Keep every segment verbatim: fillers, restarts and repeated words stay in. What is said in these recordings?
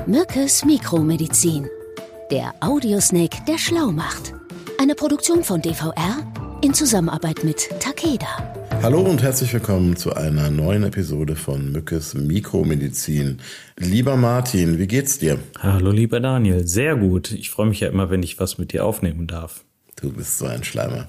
Mückes Mikromedizin. Der Audiosnake, der schlau macht. Eine Produktion von D V R in Zusammenarbeit mit Takeda. Hallo und herzlich willkommen zu einer neuen Episode von Mückes Mikromedizin. Lieber Martin, wie geht's dir? Hallo lieber Daniel, sehr gut. Ich freue mich ja immer, wenn ich was mit dir aufnehmen darf. Du bist so ein Schleimer.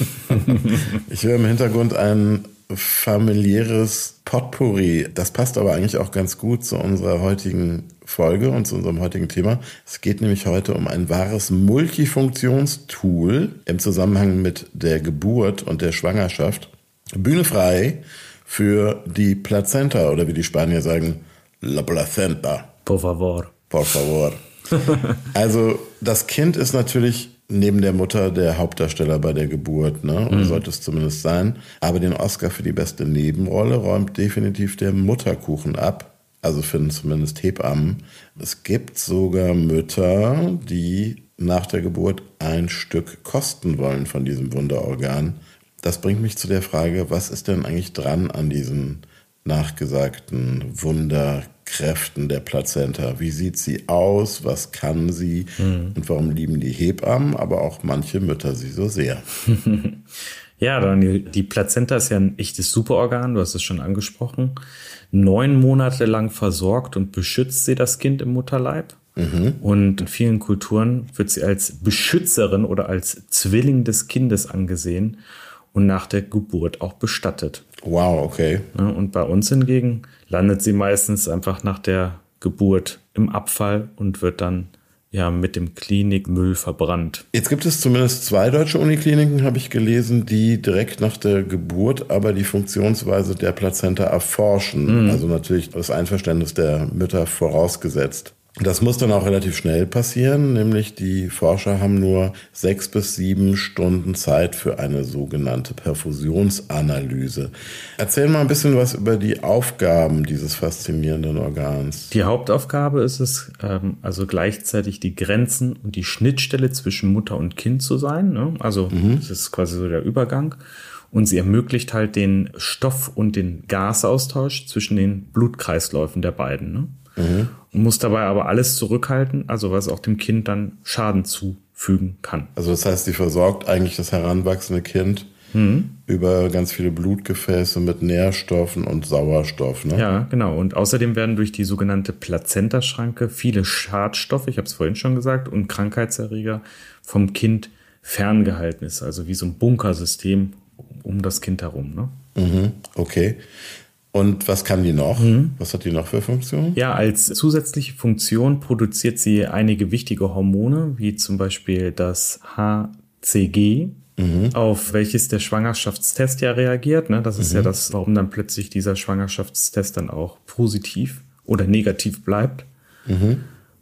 Ich höre im Hintergrund ein familiäres Potpourri. Das passt aber eigentlich auch ganz gut zu unserer heutigen Folge und zu unserem heutigen Thema. Es geht nämlich heute um ein wahres Multifunktionstool im Zusammenhang mit der Geburt und der Schwangerschaft. Bühne frei für die Plazenta oder wie die Spanier sagen, la placenta. Por favor. Por favor. Also das Kind ist natürlich neben der Mutter der Hauptdarsteller bei der Geburt, ne? Oder mhm. sollte es zumindest sein. Aber den Oscar für die beste Nebenrolle räumt definitiv der Mutterkuchen ab. Also finden zumindest Hebammen. Es gibt sogar Mütter, die nach der Geburt ein Stück kosten wollen von diesem Wunderorgan. Das bringt mich zu der Frage, was ist denn eigentlich dran an diesen nachgesagten Wunderkräften der Plazenta? Wie sieht sie aus? Was kann sie? Mhm. Und warum lieben die Hebammen, aber auch manche Mütter sie so sehr? Ja, Daniel, die Plazenta ist ja ein echtes Superorgan, du hast es schon angesprochen. Neun Monate lang versorgt und beschützt sie das Kind im Mutterleib. Mhm. Und in vielen Kulturen wird sie als Beschützerin oder als Zwilling des Kindes angesehen und nach der Geburt auch bestattet. Wow, okay. Und bei uns hingegen landet sie meistens einfach nach der Geburt im Abfall und wird dann ja mit dem Klinikmüll verbrannt. Jetzt gibt es zumindest zwei deutsche Unikliniken, habe ich gelesen, die direkt nach der Geburt aber die Funktionsweise der Plazenta erforschen. Mhm. Also natürlich das Einverständnis der Mütter vorausgesetzt. Das muss dann auch relativ schnell passieren, nämlich die Forscher haben nur sechs bis sieben Stunden Zeit für eine sogenannte Perfusionsanalyse. Erzähl mal ein bisschen was über die Aufgaben dieses faszinierenden Organs. Die Hauptaufgabe ist es, ähm, also gleichzeitig die Grenzen und die Schnittstelle zwischen Mutter und Kind zu sein, ne? Also mhm. das ist quasi so der Übergang. Und sie ermöglicht halt den Stoff- und den Gasaustausch zwischen den Blutkreisläufen der beiden, ne? Mhm. Und muss dabei aber alles zurückhalten, also was auch dem Kind dann Schaden zufügen kann. Also das heißt, sie versorgt eigentlich das heranwachsende Kind mhm. über ganz viele Blutgefäße mit Nährstoffen und Sauerstoff, ne? Ja, genau. Und außerdem werden durch die sogenannte Plazentaschranke viele Schadstoffe, ich habe es vorhin schon gesagt, und Krankheitserreger vom Kind ferngehalten. Ist also wie so ein Bunkersystem um das Kind herum, ne? Mhm. Okay. Und was kann die noch? Mhm. Was hat die noch für Funktionen? Ja, als zusätzliche Funktion produziert sie einige wichtige Hormone, wie zum Beispiel das H C G, mhm. auf welches der Schwangerschaftstest ja reagiert. Ne? Das ist mhm. ja das, warum dann plötzlich dieser Schwangerschaftstest dann auch positiv oder negativ bleibt. Mhm.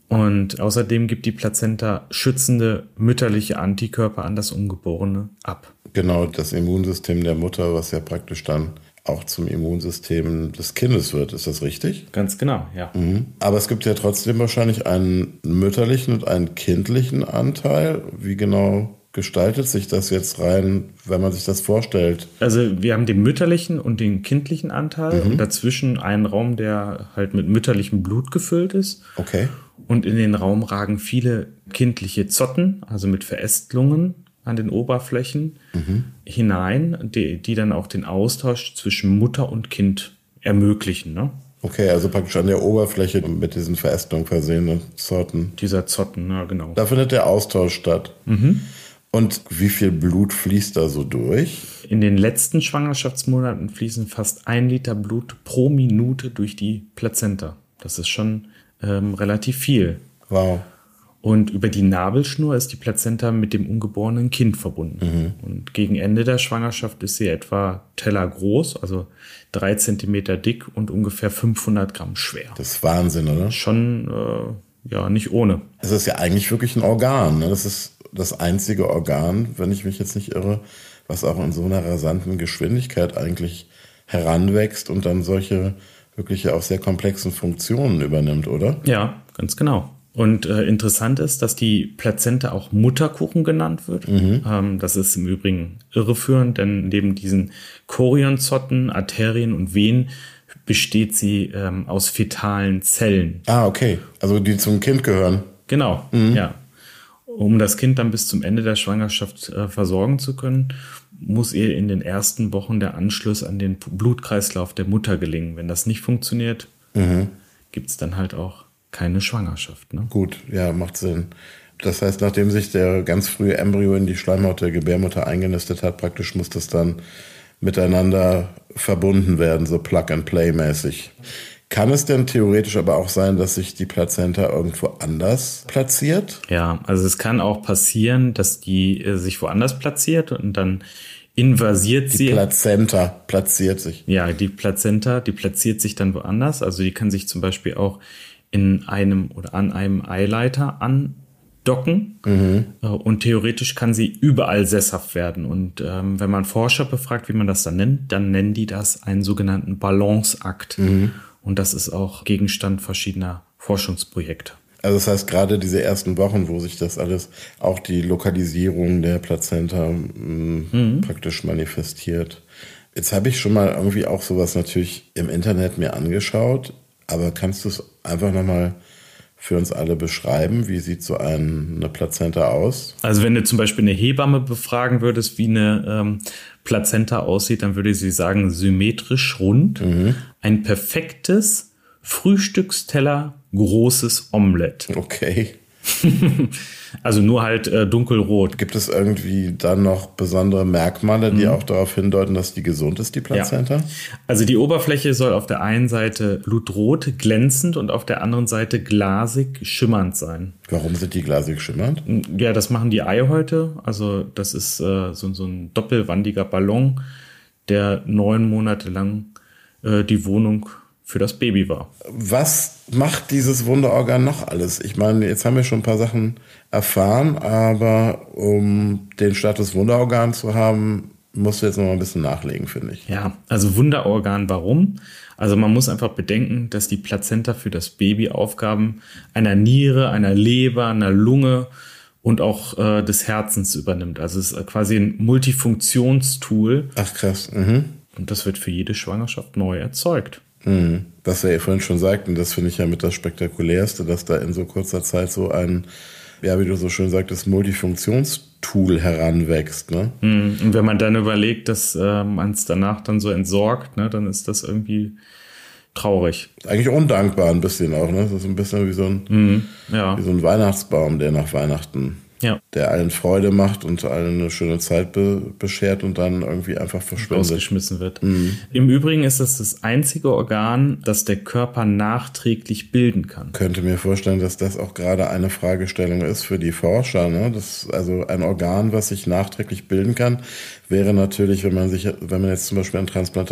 Und außerdem gibt die Plazenta schützende mütterliche Antikörper an das Ungeborene ab. Genau, das Immunsystem der Mutter, was ja praktisch dann auch zum Immunsystem des Kindes wird. Ist das richtig? Ganz genau, ja. Mhm. Aber es gibt ja trotzdem wahrscheinlich einen mütterlichen und einen kindlichen Anteil. Wie genau gestaltet sich das jetzt rein, wenn man sich das vorstellt? Also wir haben den mütterlichen und den kindlichen Anteil mhm. und dazwischen einen Raum, der halt mit mütterlichem Blut gefüllt ist. Okay. Und in den Raum ragen viele kindliche Zotten, also mit Verästelungen an den Oberflächen mhm. hinein, die, die dann auch den Austausch zwischen Mutter und Kind ermöglichen. Ne? Okay, also praktisch an der Oberfläche mit diesen Verästelungen versehenen Zotten. Dieser Zotten, ja genau. Da findet der Austausch statt. Mhm. Und wie viel Blut fließt da so durch? In den letzten Schwangerschaftsmonaten fließen fast ein Liter Blut pro Minute durch die Plazenta. Das ist schon ähm, relativ viel. Wow. Und über die Nabelschnur ist die Plazenta mit dem ungeborenen Kind verbunden. Mhm. Und gegen Ende der Schwangerschaft ist sie etwa tellergroß, also drei Zentimeter dick und ungefähr fünfhundert Gramm schwer. Das ist Wahnsinn, oder? Schon, äh, ja, nicht ohne. Es ist ja eigentlich wirklich ein Organ, ne? Das ist das einzige Organ, wenn ich mich jetzt nicht irre, was auch in so einer rasanten Geschwindigkeit eigentlich heranwächst und dann solche wirklich auch sehr komplexen Funktionen übernimmt, oder? Ja, ganz genau. Und äh, interessant ist, dass die Plazenta auch Mutterkuchen genannt wird. Mhm. Ähm, das ist im Übrigen irreführend, denn neben diesen Chorionzotten, Arterien und Venen besteht sie ähm, aus fetalen Zellen. Ah, okay. Also die zum Kind gehören. Genau, mhm. ja. Um das Kind dann bis zum Ende der Schwangerschaft äh, versorgen zu können, muss ihr in den ersten Wochen der Anschluss an den Blutkreislauf der Mutter gelingen. Wenn das nicht funktioniert, mhm. gibt es dann halt auch keine Schwangerschaft. Ne? Gut, ja, macht Sinn. Das heißt, nachdem sich der ganz frühe Embryo in die Schleimhaut der Gebärmutter eingenistet hat, praktisch muss das dann miteinander verbunden werden, so Plug-and-Play-mäßig. Kann es denn theoretisch aber auch sein, dass sich die Plazenta irgendwo anders platziert? Ja, also es kann auch passieren, dass die äh, sich woanders platziert und dann invasiert die sie. Die Plazenta platziert sich. Ja, die Plazenta, die platziert sich dann woanders. Also die kann sich zum Beispiel auch in einem oder an einem Eileiter andocken. Mhm. Und theoretisch kann sie überall sesshaft werden. Und ähm, wenn man Forscher befragt, wie man das dann nennt, dann nennen die das einen sogenannten Balanceakt. Mhm. Und das ist auch Gegenstand verschiedener Forschungsprojekte. Also das heißt, gerade diese ersten Wochen, wo sich das alles, auch die Lokalisierung der Plazenta mh, mhm. praktisch manifestiert. Jetzt habe ich schon mal irgendwie auch sowas natürlich im Internet mir angeschaut, aber kannst du es einfach nochmal für uns alle beschreiben? Wie sieht so ein, eine Plazenta aus? Also wenn du zum Beispiel eine Hebamme befragen würdest, wie eine ähm, Plazenta aussieht, dann würde sie sagen, symmetrisch rund, mhm. ein perfektes Frühstücksteller großes Omelett. Okay. Also nur halt äh, dunkelrot. Gibt es irgendwie dann noch besondere Merkmale, die mhm. auch darauf hindeuten, dass die gesund ist, die Plazenta? Ja. Also die Oberfläche soll auf der einen Seite blutrot, glänzend und auf der anderen Seite glasig, schimmernd sein. Warum sind die glasig schimmernd? Ja, das machen die Eihäute. Also das ist äh, so, so ein doppelwandiger Ballon, der neun Monate lang äh, die Wohnung für das Baby war. Was macht dieses Wunderorgan noch alles? Ich meine, jetzt haben wir schon ein paar Sachen erfahren, aber um den Status Wunderorgan zu haben, musst du jetzt noch mal ein bisschen nachlegen, finde ich. Ja, also Wunderorgan, warum? Also man muss einfach bedenken, dass die Plazenta für das Baby Aufgaben einer Niere, einer Leber, einer Lunge und auch äh, des Herzens übernimmt. Also es ist quasi ein Multifunktionstool. Ach krass. Mhm. Und das wird für jede Schwangerschaft neu erzeugt. Mhm. Was wir ja vorhin schon sagten, das finde ich ja mit das Spektakulärste, dass da in so kurzer Zeit so ein, ja, wie du so schön sagtest, Multifunktionstool heranwächst. Ne? Mhm. Und wenn man dann überlegt, dass äh, man es danach dann so entsorgt, ne, dann ist das irgendwie traurig. Eigentlich undankbar ein bisschen auch. Ne? Das ist ein bisschen wie so ein, mhm. ja. wie so ein Weihnachtsbaum, der nach Weihnachten Ja. der allen Freude macht und allen eine schöne Zeit be- beschert und dann irgendwie einfach verschwindet. Ausgeschmissen wird. Mhm. Im Übrigen ist das das einzige Organ, das der Körper nachträglich bilden kann. Ich könnte mir vorstellen, dass das auch gerade eine Fragestellung ist für die Forscher. Ne? Das, also ein Organ, was sich nachträglich bilden kann, wäre natürlich, wenn man sich, wenn man jetzt zum Beispiel an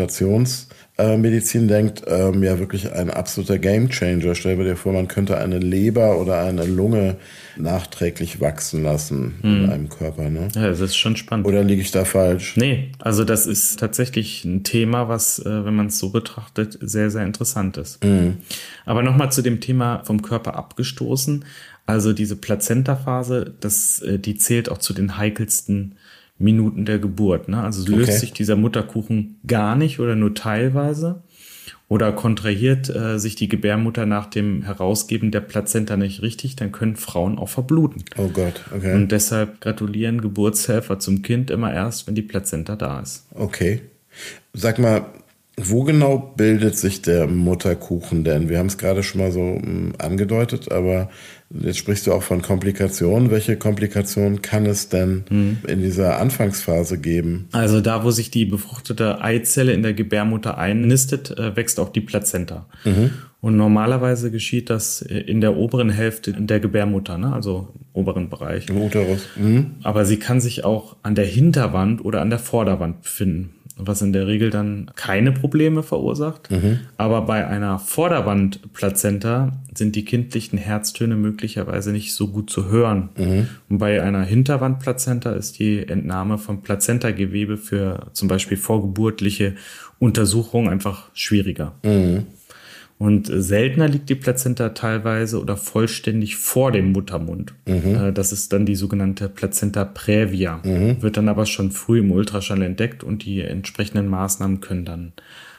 Transplantationsmedizin denkt, ähm, ja wirklich ein absoluter Gamechanger. Stell dir vor, man könnte eine Leber oder eine Lunge nachträglich wachsen lassen hm. in einem Körper. Ne? Ja, das ist schon spannend. Oder liege ich da falsch? Nee, also das ist tatsächlich ein Thema, was, äh, wenn man es so betrachtet, sehr, sehr interessant ist. Mhm. Aber nochmal zu dem Thema vom Körper abgestoßen. Also diese Plazenta-Phase, das, äh, die zählt auch zu den heikelsten Minuten der Geburt. Ne? Also löst Okay. sich dieser Mutterkuchen gar nicht oder nur teilweise. Oder kontrahiert äh, sich die Gebärmutter nach dem Herausgeben der Plazenta nicht richtig, dann können Frauen auch verbluten. Oh Gott, okay. Und deshalb gratulieren Geburtshelfer zum Kind immer erst, wenn die Plazenta da ist. Okay. Sag mal, wo genau bildet sich der Mutterkuchen denn? Wir haben es gerade schon mal so mh, angedeutet, aber jetzt sprichst du auch von Komplikationen. Welche Komplikationen kann es denn hm. in dieser Anfangsphase geben? Also da, wo sich die befruchtete Eizelle in der Gebärmutter einnistet, äh, wächst auch die Plazenta. Mhm. Und normalerweise geschieht das in der oberen Hälfte der Gebärmutter, ne? Also im oberen Bereich. Im Uterus. Mhm. Aber sie kann sich auch an der Hinterwand oder an der Vorderwand befinden, was in der Regel dann keine Probleme verursacht. Mhm. Aber bei einer Vorderwandplazenta sind die kindlichen Herztöne möglicherweise nicht so gut zu hören. Mhm. Und bei einer Hinterwandplazenta ist die Entnahme von Plazentagewebe für zum Beispiel vorgeburtliche Untersuchungen einfach schwieriger. Mhm. Und seltener liegt die Plazenta teilweise oder vollständig vor dem Muttermund. Mhm. Das ist dann die sogenannte Plazenta praevia. Mhm. Wird dann aber schon früh im Ultraschall entdeckt und die entsprechenden Maßnahmen können dann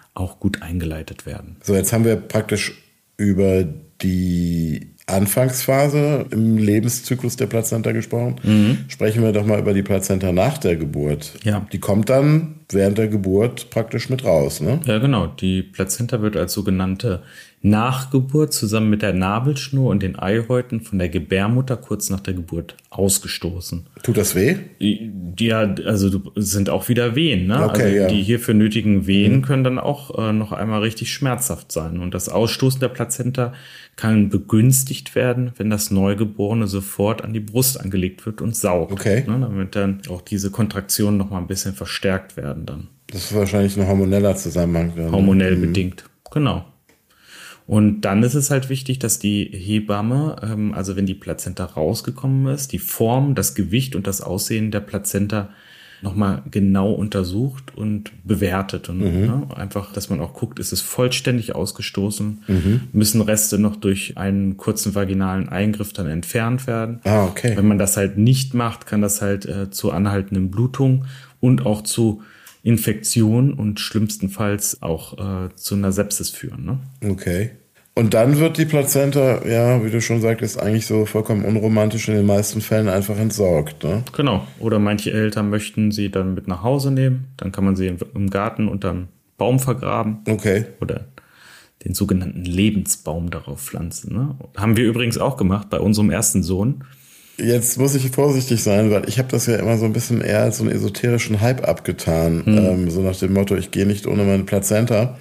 auch gut eingeleitet werden. So, jetzt haben wir praktisch über die Anfangsphase im Lebenszyklus der Plazenta gesprochen. Mhm. Sprechen wir doch mal über die Plazenta nach der Geburt. Ja. Die kommt dann während der Geburt praktisch mit raus, ne? Ja, genau. Die Plazenta wird als sogenannte Nachgeburt zusammen mit der Nabelschnur und den Eihäuten von der Gebärmutter kurz nach der Geburt ausgestoßen. Tut das weh? Ja, also sind auch wieder Wehen, ne? Okay, also ja. die hierfür nötigen Wehen mhm. können dann auch äh, noch einmal richtig schmerzhaft sein. Und das Ausstoßen der Plazenta kann begünstigt werden, wenn das Neugeborene sofort an die Brust angelegt wird und saugt. Okay. Ne? Damit dann auch diese Kontraktionen noch mal ein bisschen verstärkt werden dann. Das ist wahrscheinlich ein hormoneller Zusammenhang. Dann. Hormonell mhm. bedingt, genau. Und dann ist es halt wichtig, dass die Hebamme, ähm, also wenn die Plazenta rausgekommen ist, die Form, das Gewicht und das Aussehen der Plazenta nochmal genau untersucht und bewertet. Und mhm. ne, einfach, dass man auch guckt, ist es vollständig ausgestoßen, mhm. müssen Reste noch durch einen kurzen vaginalen Eingriff dann entfernt werden. Ah, okay. Wenn man das halt nicht macht, kann das halt äh, zu anhaltenden Blutungen und auch zu Infektion und schlimmstenfalls auch äh, zu einer Sepsis führen. Ne? Okay. Und dann wird die Plazenta, ja, wie du schon sagtest, eigentlich so vollkommen unromantisch in den meisten Fällen einfach entsorgt, ne? Genau. Oder manche Eltern möchten sie dann mit nach Hause nehmen. Dann kann man sie im Garten unterm Baum vergraben. Okay. Oder den sogenannten Lebensbaum darauf pflanzen. Ne? Haben wir übrigens auch gemacht bei unserem ersten Sohn. Jetzt muss ich vorsichtig sein, weil ich habe das ja immer so ein bisschen eher als so einen esoterischen Hype abgetan. Hm. Ähm, so nach dem Motto, ich gehe nicht ohne meine Plazenta.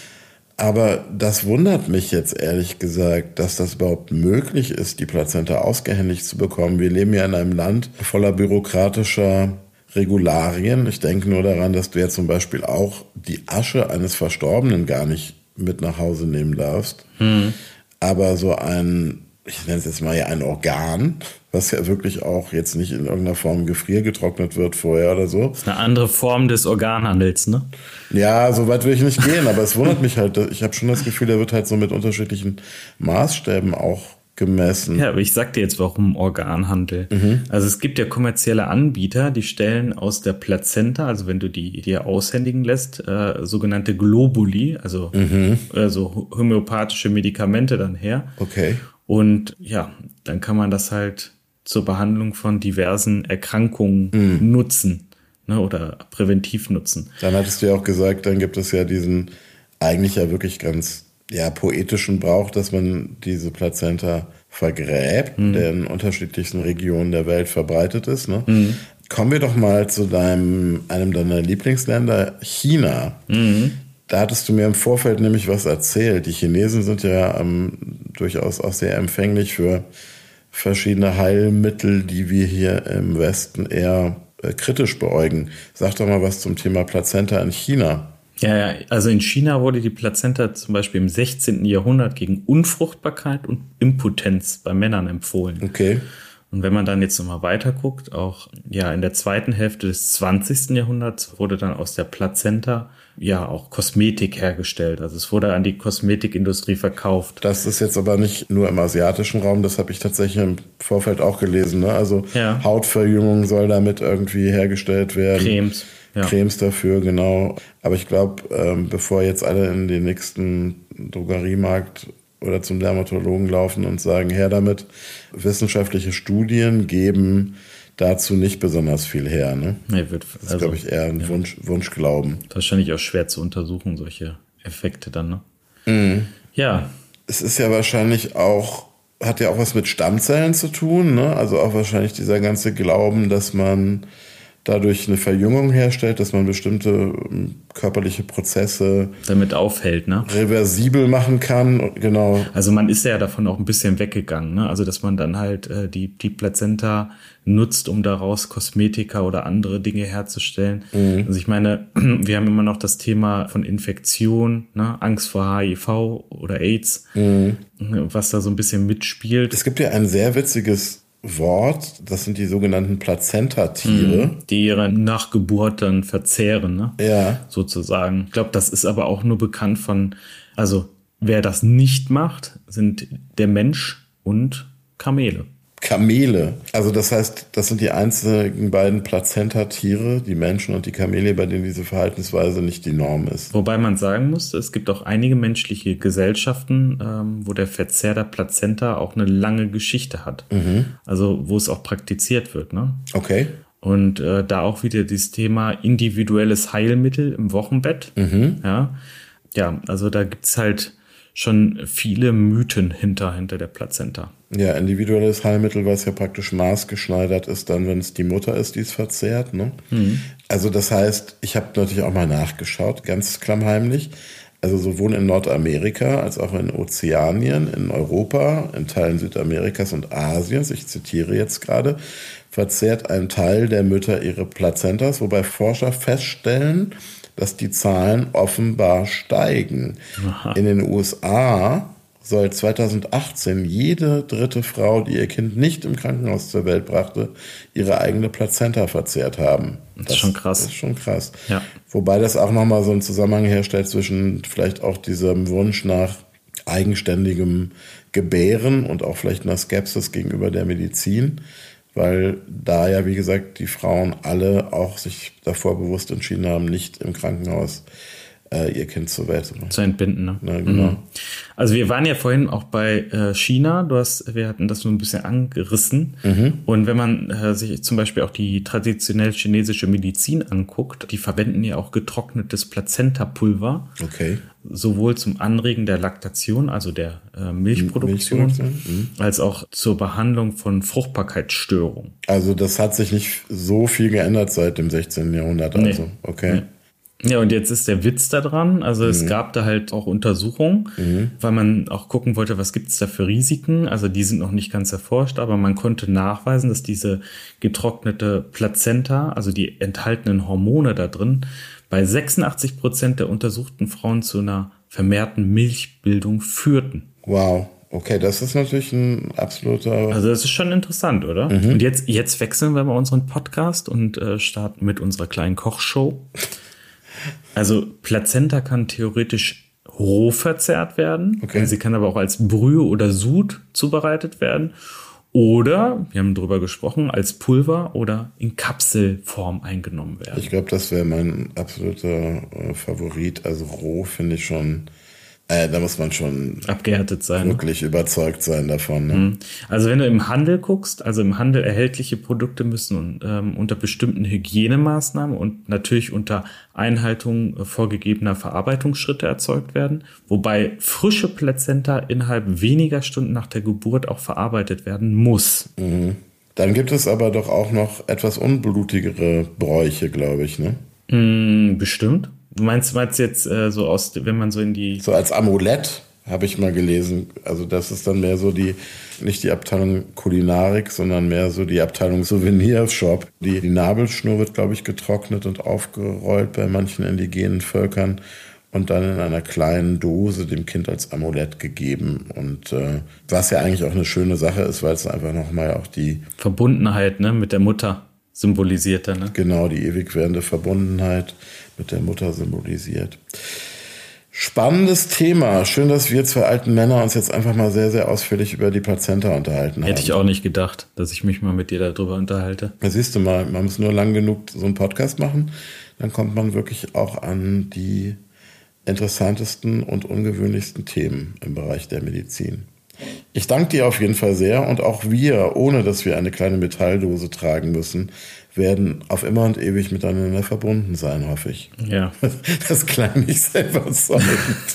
Aber das wundert mich jetzt ehrlich gesagt, dass das überhaupt möglich ist, die Plazenta ausgehändigt zu bekommen. Wir leben ja in einem Land voller bürokratischer Regularien. Ich denke nur daran, dass du ja zum Beispiel auch die Asche eines Verstorbenen gar nicht mit nach Hause nehmen darfst. Hm. Aber so ein, ich nenne es jetzt mal ja ein Organ, was ja wirklich auch jetzt nicht in irgendeiner Form gefriergetrocknet wird vorher oder so. Das ist eine andere Form des Organhandels, ne? Ja, so weit will ich nicht gehen, aber es wundert mich halt. Ich habe schon das Gefühl, der wird halt so mit unterschiedlichen Maßstäben auch gemessen. Ja, aber ich sag dir jetzt, warum Organhandel. Mhm. Also es gibt ja kommerzielle Anbieter, die stellen aus der Plazenta, also wenn du die dir aushändigen lässt, äh, sogenannte Globuli, also mhm. äh, so homöopathische Medikamente dann her. Okay. Und ja, dann kann man das halt zur Behandlung von diversen Erkrankungen mhm. nutzen, ne, oder präventiv nutzen. Dann hattest du ja auch gesagt, dann gibt es ja diesen eigentlich ja wirklich ganz ja, poetischen Brauch, dass man diese Plazenta vergräbt, mhm. der in unterschiedlichsten Regionen der Welt verbreitet ist. Ne? Mhm. Kommen wir doch mal zu deinem, einem deiner Lieblingsländer, China. Mhm. Da hattest du mir im Vorfeld nämlich was erzählt. Die Chinesen sind ja ähm, durchaus auch sehr empfänglich für verschiedene Heilmittel, die wir hier im Westen eher äh, kritisch beäugen. Sag doch mal was zum Thema Plazenta in China. Ja, ja, also in China wurde die Plazenta zum Beispiel im sechzehnten Jahrhundert gegen Unfruchtbarkeit und Impotenz bei Männern empfohlen. Okay. Und wenn man dann jetzt nochmal weiter guckt, auch ja in der zweiten Hälfte des zwanzigsten Jahrhunderts wurde dann aus der Plazenta ja auch Kosmetik hergestellt. Also es wurde an die Kosmetikindustrie verkauft. Das ist jetzt aber nicht nur im asiatischen Raum, das habe ich tatsächlich im Vorfeld auch gelesen. Ne? Also ja. Hautverjüngung soll damit irgendwie hergestellt werden. Cremes. Ja. Cremes dafür, genau. Aber ich glaube, ähm, bevor jetzt alle in den nächsten Drogeriemarkt oder zum Dermatologen laufen und sagen, her damit, wissenschaftliche Studien geben dazu nicht besonders viel her. Ne? Nee, wird, das ist, also, glaube ich, eher ein ja. Wunsch, Wunschglauben. Wahrscheinlich auch schwer zu untersuchen, solche Effekte dann. Ne? Mhm. Ja. Es ist ja wahrscheinlich auch, hat ja auch was mit Stammzellen zu tun. Ne? Also auch wahrscheinlich dieser ganze Glauben, dass man dadurch eine Verjüngung herstellt, dass man bestimmte körperliche Prozesse damit aufhält, ne? reversibel machen kann, genau. Also man ist ja davon auch ein bisschen weggegangen, ne? Also dass man dann halt äh, die die Plazenta nutzt, um daraus Kosmetika oder andere Dinge herzustellen. Mhm. Also ich meine, wir haben immer noch das Thema von Infektion, ne? Angst vor H I V oder AIDS, mhm. was da so ein bisschen mitspielt. Es gibt ja ein sehr witziges Wort, das sind die sogenannten Plazentatiere. Die ihre Nachgeburt dann verzehren, ne? Ja. Sozusagen. Ich glaube, das ist aber auch nur bekannt von, also wer das nicht macht, sind der Mensch und Kamele. Kamele. Also das heißt, das sind die einzigen beiden Plazentatiere, die Menschen und die Kamele, bei denen diese Verhaltensweise nicht die Norm ist. Wobei man sagen muss, es gibt auch einige menschliche Gesellschaften, ähm, wo der Verzehr der Plazenta auch eine lange Geschichte hat. Mhm. Also wo es auch praktiziert wird. Ne? Okay. Und äh, da auch wieder dieses Thema individuelles Heilmittel im Wochenbett. Mhm. Ja, ja, also da gibt's halt schon viele Mythen hinter, hinter der Plazenta. Ja, individuelles Heilmittel, was ja praktisch maßgeschneidert ist, dann, wenn es die Mutter ist, die es verzehrt. Ne? Mhm. Also das heißt, ich habe natürlich auch mal nachgeschaut, ganz klammheimlich. Also sowohl in Nordamerika als auch in Ozeanien, in Europa, in Teilen Südamerikas und Asiens, ich zitiere jetzt gerade, verzehrt ein Teil der Mütter ihre Plazentas, wobei Forscher feststellen, dass die Zahlen offenbar steigen. Aha. In den U S A soll zweitausendachtzehn jede dritte Frau, die ihr Kind nicht im Krankenhaus zur Welt brachte, ihre eigene Plazenta verzehrt haben. Das, das ist schon krass. Das ist schon krass. Ja. Wobei das auch nochmal so einen Zusammenhang herstellt zwischen vielleicht auch diesem Wunsch nach eigenständigem Gebären und auch vielleicht einer Skepsis gegenüber der Medizin. Weil da ja, wie gesagt, die Frauen alle auch sich davor bewusst entschieden haben, nicht im Krankenhaus äh, ihr Kind zur Welt zu bringen. Zu entbinden, ne? Na, genau. Mhm. Also wir waren ja vorhin auch bei äh, China, du hast, wir hatten das so ein bisschen angerissen. Mhm. Und wenn man äh, sich zum Beispiel auch die traditionell chinesische Medizin anguckt, die verwenden ja auch getrocknetes Plazentapulver. Okay. Sowohl zum Anregen der Laktation, also der äh, Milchproduktion, Milchproduktion? Mhm. als auch zur Behandlung von Fruchtbarkeitsstörungen. Also das hat sich nicht so viel geändert seit dem sechzehnten Jahrhundert. Also. Nee. Okay. Nee. Ja, und jetzt ist der Witz da dran. Also es mhm. gab da halt auch Untersuchungen, mhm. weil man auch gucken wollte, was gibt es da für Risiken. Also die sind noch nicht ganz erforscht, aber man konnte nachweisen, dass diese getrocknete Plazenta, also die enthaltenen Hormone da drin, bei sechsundachtzig Prozent der untersuchten Frauen zu einer vermehrten Milchbildung führten. Wow. Okay, das ist natürlich ein absoluter... Also das ist schon interessant, oder? Mhm. Und jetzt, jetzt wechseln wir mal unseren Podcast und äh, starten mit unserer kleinen Kochshow. Also Plazenta kann theoretisch roh verzehrt werden. Okay. Sie kann aber auch als Brühe oder Sud zubereitet werden. Oder, wir haben drüber gesprochen, als Pulver oder in Kapselform eingenommen werden. Ich glaube, das wäre mein absoluter äh, Favorit. Also roh finde ich schon... Äh, da muss man schon abgehärtet sein. Wirklich überzeugt sein davon. Ne? Also wenn du im Handel guckst, also im Handel erhältliche Produkte müssen ähm, unter bestimmten Hygienemaßnahmen und natürlich unter Einhaltung äh, vorgegebener Verarbeitungsschritte erzeugt werden, wobei frische Plazenta innerhalb weniger Stunden nach der Geburt auch verarbeitet werden muss. Mhm. Dann gibt es aber doch auch noch etwas unblutigere Bräuche, glaube ich, ne? Mm, bestimmt. Du meinst, meinst jetzt äh, so aus, wenn man so in die... So als Amulett habe ich mal gelesen. Also das ist dann mehr so die, nicht die Abteilung Kulinarik, sondern mehr so die Abteilung Souvenirshop. Die, die Nabelschnur wird, glaube ich, getrocknet und aufgerollt bei manchen indigenen Völkern und dann in einer kleinen Dose dem Kind als Amulett gegeben. Und äh, was ja eigentlich auch eine schöne Sache ist, weil es einfach nochmal auch die... Verbundenheit, ne, mit der Mutter symbolisiert dann, ne? Genau, die ewig währende Verbundenheit mit der Mutter symbolisiert. Spannendes Thema. Schön, dass wir zwei alten Männer uns jetzt einfach mal sehr, sehr ausführlich über die Plazenta unterhalten haben. Hätte ich auch nicht gedacht, dass ich mich mal mit dir darüber unterhalte. Da siehst du mal, man muss nur lang genug so einen Podcast machen, dann kommt man wirklich auch an die interessantesten und ungewöhnlichsten Themen im Bereich der Medizin. Ich danke dir auf jeden Fall sehr und auch wir, ohne dass wir eine kleine Metalldose tragen müssen, werden auf immer und ewig miteinander verbunden sein, hoffe ich. Ja. Das klang nicht sehr überzeugend.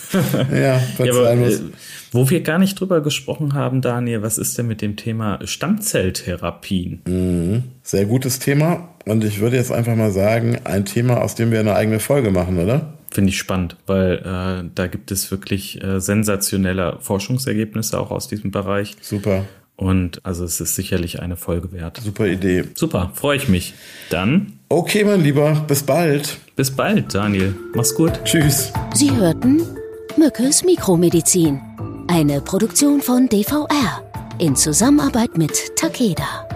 Ja, ja, aber, äh, wo wir gar nicht drüber gesprochen haben, Daniel, was ist denn mit dem Thema Stammzelltherapien? Mhm. Sehr gutes Thema und ich würde jetzt einfach mal sagen, ein Thema, aus dem wir eine eigene Folge machen, oder? Finde ich spannend, weil äh, da gibt es wirklich äh, sensationelle Forschungsergebnisse auch aus diesem Bereich. Super. Und also es ist sicherlich eine Folge wert. Super Idee. Super, freue ich mich. Dann. Okay, mein Lieber, bis bald. Bis bald, Daniel. Mach's gut. Tschüss. Sie hörten Mückes Mikromedizin. Eine Produktion von D V R in Zusammenarbeit mit Takeda.